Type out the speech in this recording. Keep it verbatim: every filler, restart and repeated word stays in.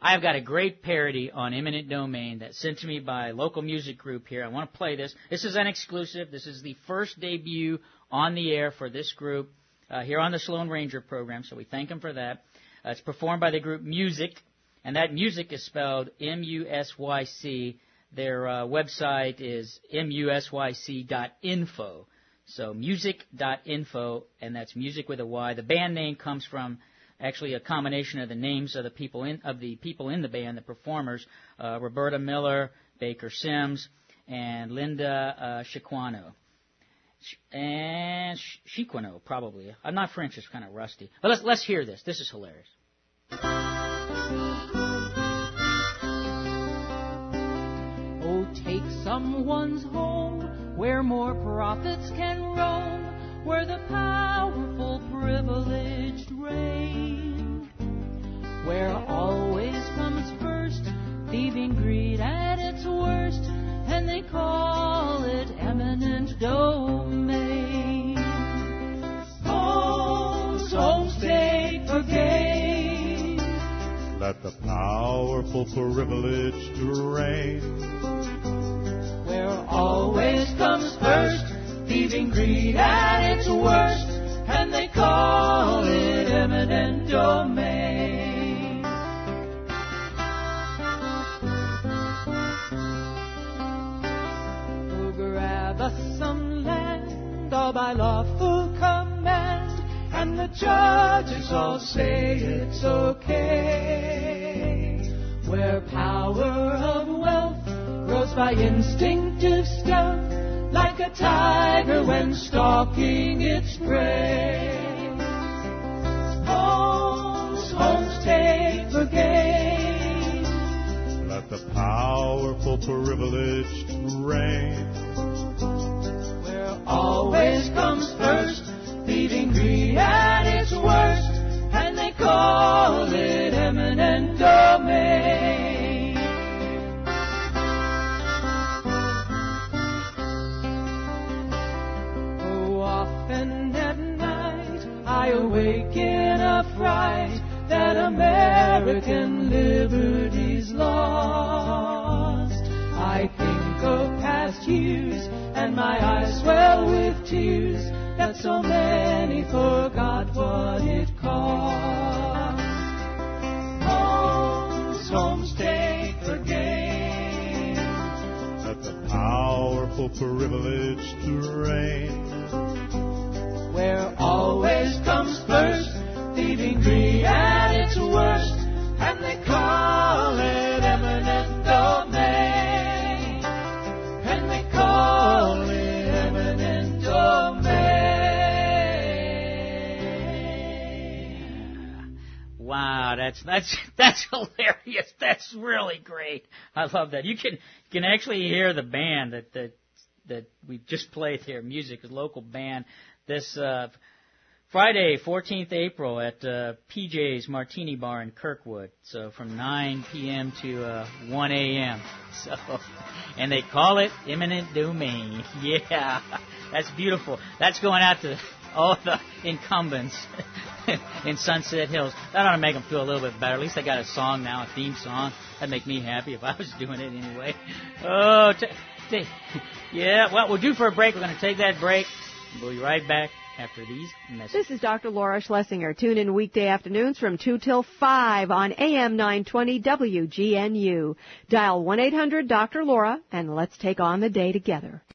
I've got a great parody on Eminent Domain that's sent to me by a local music group here. I want to play this. This is an exclusive. This is the first debut on the air for this group uh, here on the Sloan Ranger program, so we thank them for that. Uh, it's performed by the group Music, and that music is spelled M U S Y C. Their uh, website is M U S Y C dot info. So music dot info, and that's music with a Y. The band name comes from actually a combination of the names of the people in of the people in the band, the performers, uh, Roberta Miller, Baker Sims, and Linda uh, Chiquano. And Chiquano, probably. I'm not French; it's kind of rusty. But let's let's hear this. This is hilarious. Oh, take someone's home where more prophets can roam, where the powerful, privileged reign, where always comes first thieving greed at its worst, and they call it eminent domain. Homes, homes take for gain. Let the powerful, privileged reign, where always comes first thieving greed at its worst, and they call it eminent domain. Oh, grab us some land, all by lawful command, and the judges all say it's okay. Where power of wealth grows by instinctive stealth, like a tiger when stalking its prey. Homes, homes take the gain. let the powerful, privileged reign, where always comes first thieving greed at its worst, and they call it eminent domain. Often at night I awake in a fright that American liberty's lost. I think of past years and my eyes swell with tears that so many forgot what it cost. Homes, homes take the gain. let the powerful, privileged reign, where always comes first thieving greed at its worst, and they call it eminent domain, and they call it eminent domain. Wow, that's that's that's hilarious. That's really great. I love that. You can you can actually hear the band that that that we just played here. Music, a local band. This uh, Friday, fourteenth April, at uh, P J's Martini Bar in Kirkwood. So from nine p.m. to uh, one a.m. So, and they call it eminent domain. Yeah, that's beautiful. That's going out to all the incumbents in Sunset Hills. That ought to make them feel a little bit better. At least they got a song now, a theme song. That'd make me happy if I was doing it anyway. Oh, t- t- yeah. Well, we'll do for a break. We're going to take that break. We'll be right back after these messages. This is Doctor Laura Schlesinger. Tune in weekday afternoons from two till five on A M nine twenty W G N U. Dial one eight hundred Doctor Laura and let's take on the day together.